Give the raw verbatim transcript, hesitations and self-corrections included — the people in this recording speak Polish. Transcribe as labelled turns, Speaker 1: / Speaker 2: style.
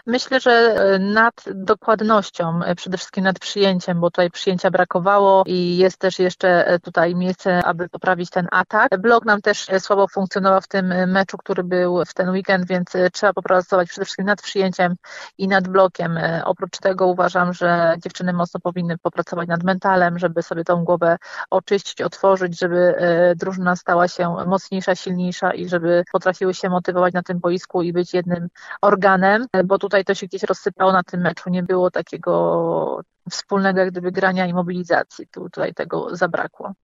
Speaker 1: Myślę, że nad dokładnością, przede wszystkim nad przyjęciem, bo tutaj przyjęcia brakowało i jest też jeszcze tutaj miejsce, aby poprawić ten atak. Blok nam też słabo funkcjonował w tym meczu, który był w ten weekend, więc trzeba popracować przede wszystkim nad przyjęciem i nad blokiem. Oprócz tego uważam, że dziewczyny mocno powinny popracować nad mentalem, żeby sobie tą głowę oczyścić, otworzyć, żeby drużyna stała się mocniejsza, silniejsza i żeby potrafiły się motywować na tym boisku i być jednym organem, bo tutaj to się gdzieś rozsypało na tym meczu, nie było takiego wspólnego jak gdyby grania i mobilizacji, tu tutaj tego zabrakło.